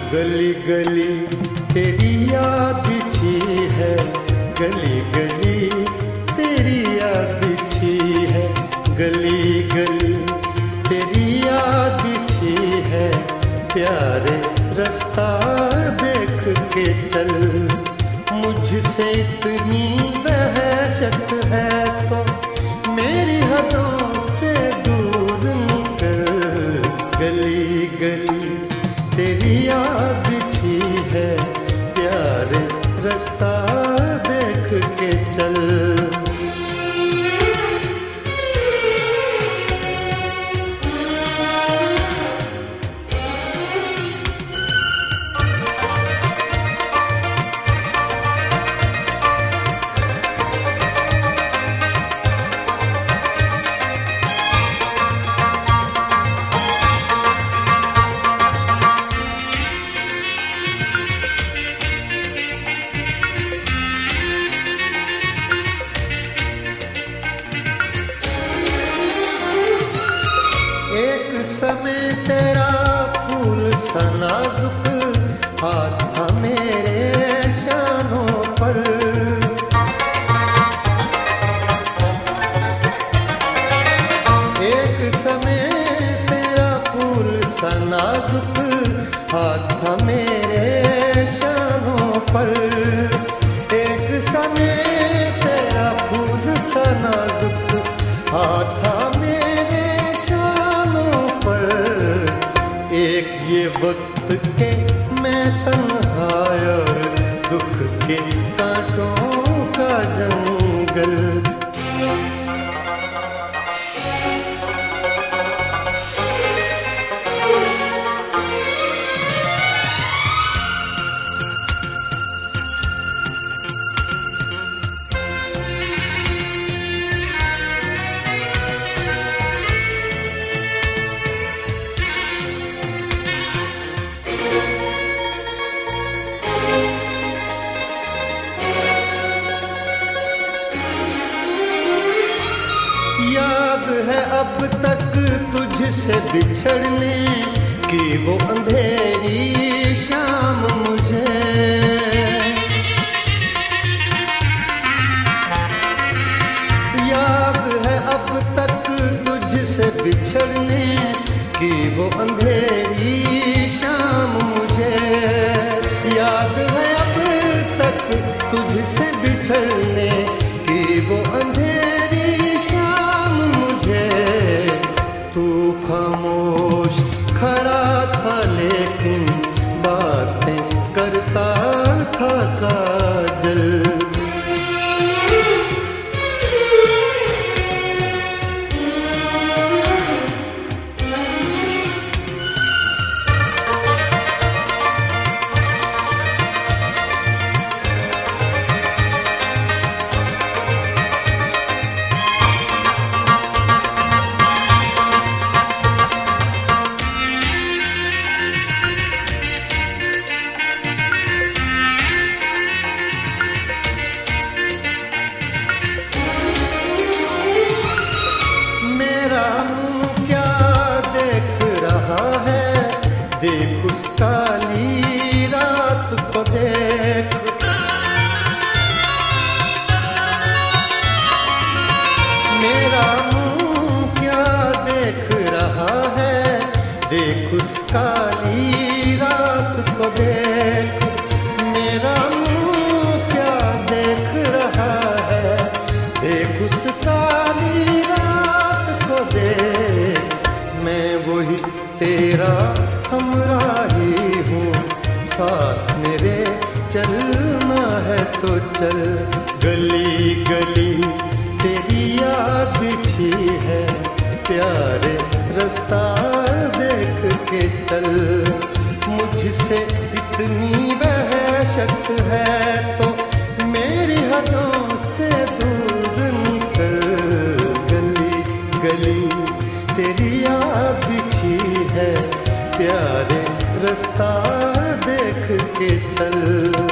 गली गली तेरी याद बिछी है, गली गली तेरी याद बिछी है, गली गली तेरी याद बिछी है। प्यारे रास्ता देख के चल, मुझसे इतनी वहशत है तो मेरी हदों से दूर निकल। गली गली तेरी याद बिछी है, प्यारे रास्ता देख के चल। एक समय तेरा फूल सा नाजुक हाथ था मेरे शानों पर, एक समय तेरा फूल सा नाजुक हाथ था मेरे शानों पर, एक समय तेरा फूल सा नाजुक हाथ था एक ये वक्त के मैं तन्हा और दुख के कांटों का जंगल। याद है अब तक तुझसे बिछड़ने की वो अंधेरी शाम मुझे, याद है अब तक तुझसे बिछड़ने की वो अंधेरी शाम मुझे, याद है अब तक तुझसे बिछड़ने की वो अंधेरी। तू खामोश खड़ा था लेकिन बातें करता था काजल। देख उस काली रात को देख, मेरा मुंह क्या देख रहा है, देख उस काली रात को देख, मेरा मुंह क्या देख रहा है, देख उस काली रात को देख। मैं वही तेरा हमराही हूँ, साथ मेरे चलना है तो चल। गली गली तेरी याद बिछी है, प्यारे रास्ता देख के चल। मुझसे इतनी वहशत है तो मेरी हदों से दूर निकल। गली गली तेरी याद बिछी है, प्यारे रास्ता देख के चल।